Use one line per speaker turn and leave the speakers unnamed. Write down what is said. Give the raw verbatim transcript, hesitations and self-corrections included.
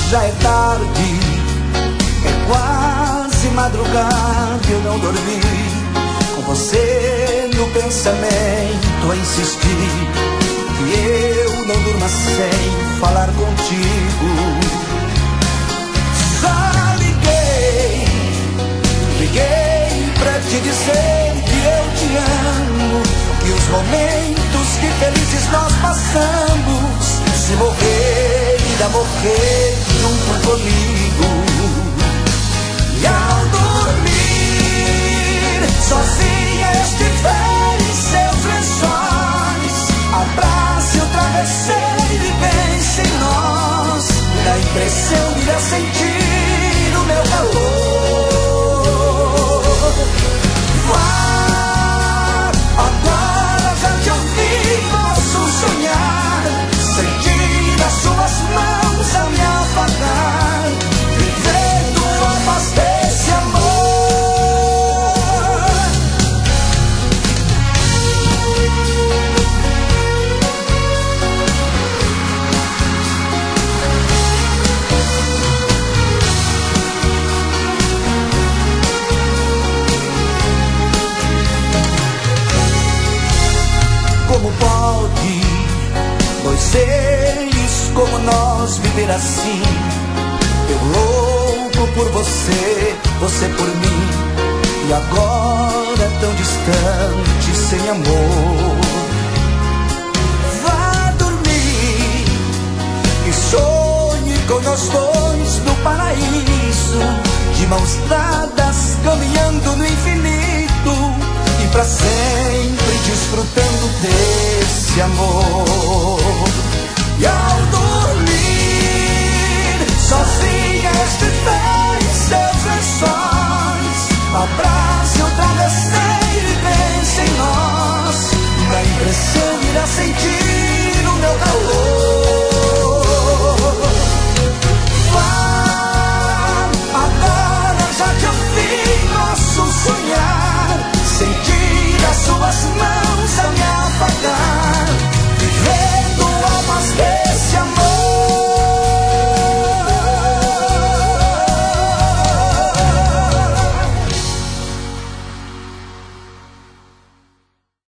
Já é tarde, é quase madrugada e eu não dormi. Com você no pensamento a insistir que eu não durma sem falar contigo. Já liguei, liguei pra te dizer que eu te amo, que os momentos que felizes nós passamos, se morrer, irá morrer junto comigo. E ao dormir, sozinha estiver em seus lençóis, abrace o travesseiro e pense em nós. Dá impressão de irá sentir o meu calor. Vá, agora já te ouvi, posso sonhar, sentir as suas mãos a me afagar, viver tua paz desse amor. Como pode dois seres como nós viver assim? Eu louco por você, você por mim, e agora tão distante, sem amor. Vá dormir e sonhe com nós dois no paraíso, de mãos dadas caminhando no infinito, e pra sempre desfrutando desse amor. E ao dormir, sozinha estiver em seus lençóis, abrace o travesseiro e pense em nós. Na impressão irá sentir